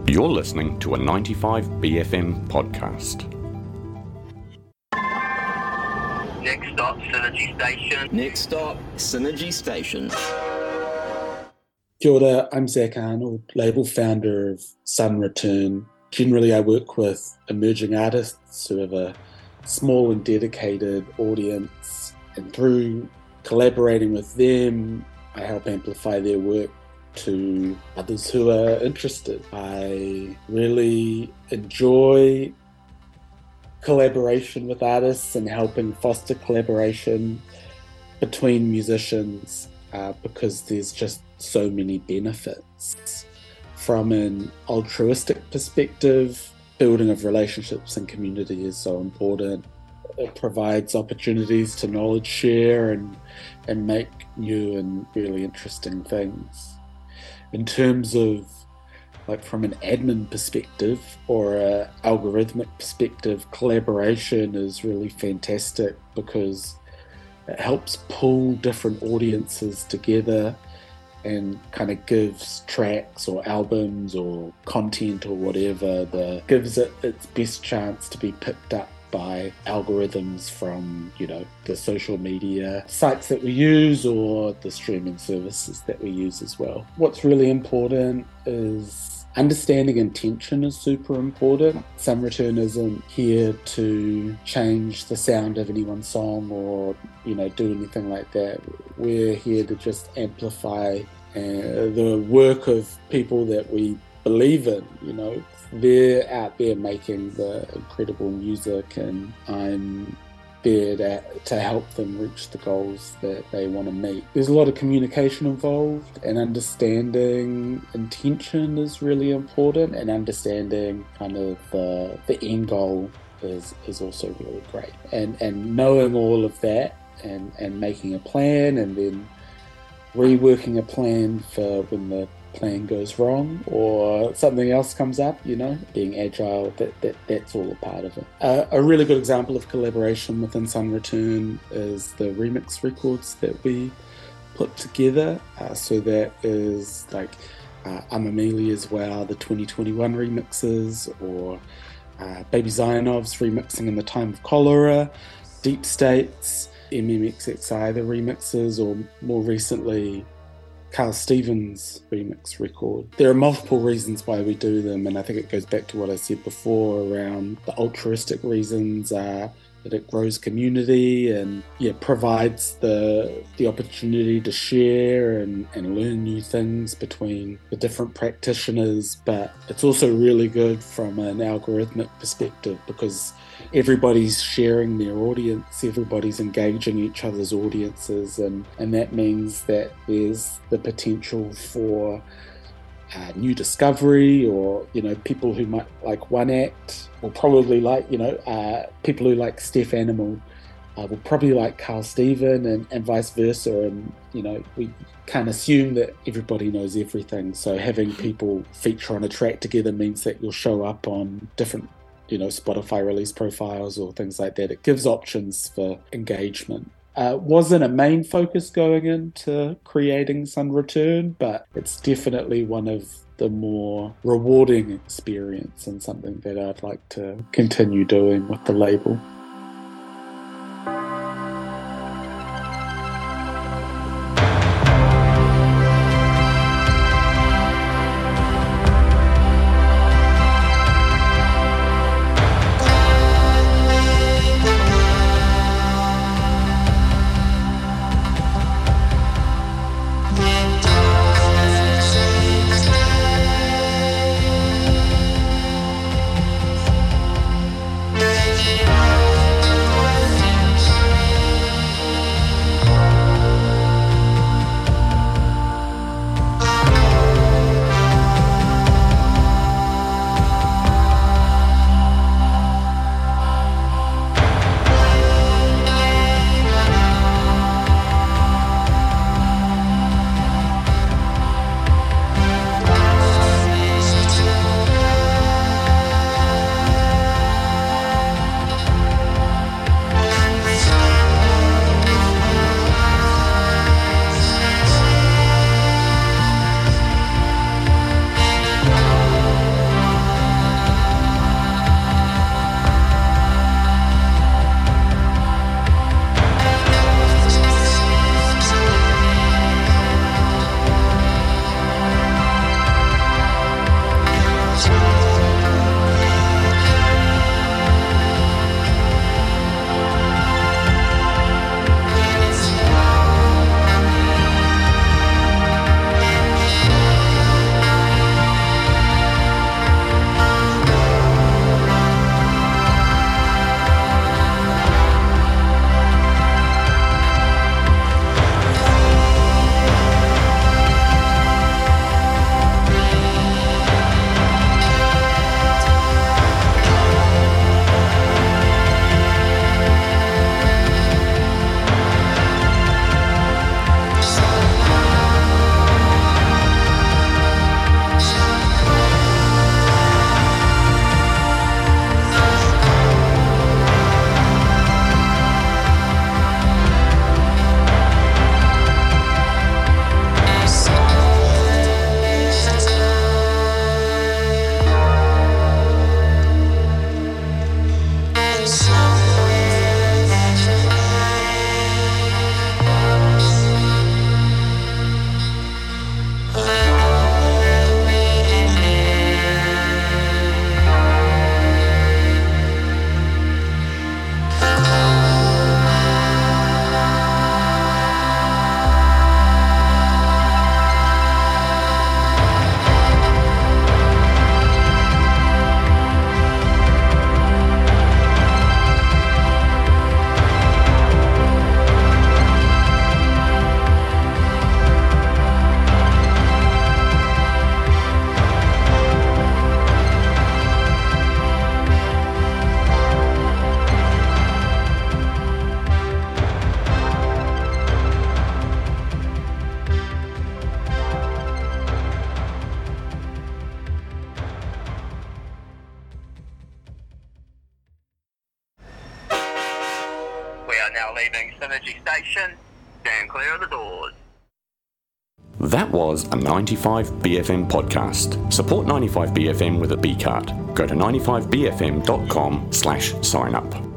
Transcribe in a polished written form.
You're listening to a 95BFM podcast. Next stop, Synergy Station. Next stop, Synergy Station. Kia ora, I'm Zach Arnold, label founder of Sun Return. Generally, I work with emerging artists who have a small and dedicated audience, and through collaborating with them, I help amplify their work to others who are interested. I really enjoy collaboration with artists and helping foster collaboration between musicians because there's just so many benefits. From an altruistic perspective, building of relationships and community is so important. It provides opportunities to knowledge share and make new and really interesting things. In terms of, from an admin perspective or an algorithmic perspective, collaboration is really fantastic because it helps pull different audiences together and kind of gives tracks or albums or content or whatever, gives it its best chance to be picked up by algorithms from, the social media sites that we use or the streaming services that we use as well. What's really important is understanding intention is super important. Sun Return isn't here to change the sound of anyone's song or, do anything like that. We're here to just amplify the work of people that we believe in, They're out there making the incredible music, and I'm there to help them reach the goals that they want to meet. There's a lot of communication involved, and understanding intention is really important, and understanding kind of the end goal is also really great. And knowing all of that and making a plan and then reworking a plan for when the plan goes wrong or something else comes up, being agile, that's all a part of it. A really good example of collaboration within Sun Return is the remix records that we put together. So that is I'm Amelia as well, the 2021 remixes, or Baby Zionov's remixing In the Time of Cholera, Deep States, MMXXI, the remixes, or more recently, Carl Stevens' remix record. There are multiple reasons why we do them, and I think it goes back to what I said before around the altruistic reasons, that it grows community and provides the opportunity to share and learn new things between the different practitioners. But it's also really good from an algorithmic perspective because everybody's sharing their audience, everybody's engaging each other's audiences, and that means that there's the potential for new discovery, or people who might like one act will probably like people who like Steph Animal will probably like Carl Steven, and vice versa. And we can't assume that everybody knows everything, so having people feature on a track together means that you'll show up on different Spotify release profiles or things like that. It gives options for engagement. Wasn't a main focus going into creating Sun Return, but it's definitely one of the more rewarding experience and something that I'd like to continue doing with the label. Yeah. now leaving Synergy Station. Stand clear of the doors. That was a 95BFM podcast. Support 95BFM with a B card. Go to 95bfm.com/sign up.